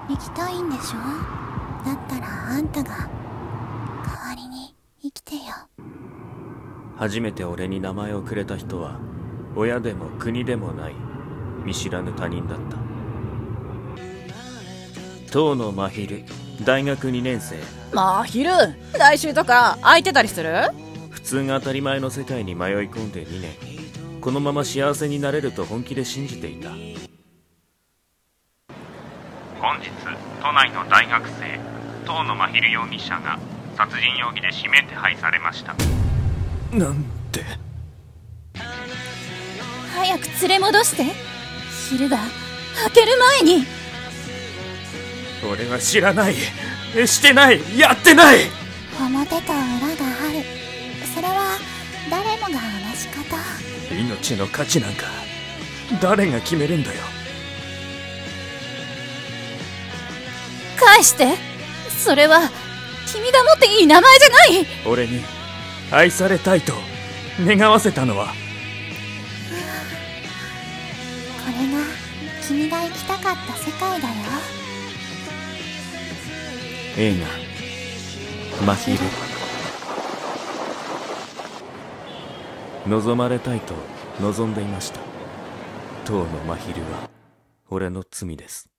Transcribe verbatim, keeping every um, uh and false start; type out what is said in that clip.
生きたいんでしょ？だったらあんたが代わりに生きてよ。 初めて俺に名前をくれた人は親でも国でもない見知らぬ他人だった。遠野真昼、大学にねん生。 まあ昼来週とか空いてたりする？ 普通が当たり前の世界に迷い込んでにねん、このまま幸せになれると本気で信じていた。 本日都内の大学生遠野真昼容疑者が殺人容疑で指名手配されました。 なんて。 早く連れ戻して。昼が明ける前に。 俺は知らない、してない、やってない。 表と裏がある。それは誰もが同じこと。 命の価値なんか誰が決めるんだよ。 返して。それは君が持っていい名前じゃない。 俺に愛されたいと願わせたのは。 これが君が生きたかった世界だよ。 映画「真昼」。望まれたいと望んでいました。遠野真昼は俺の罪です。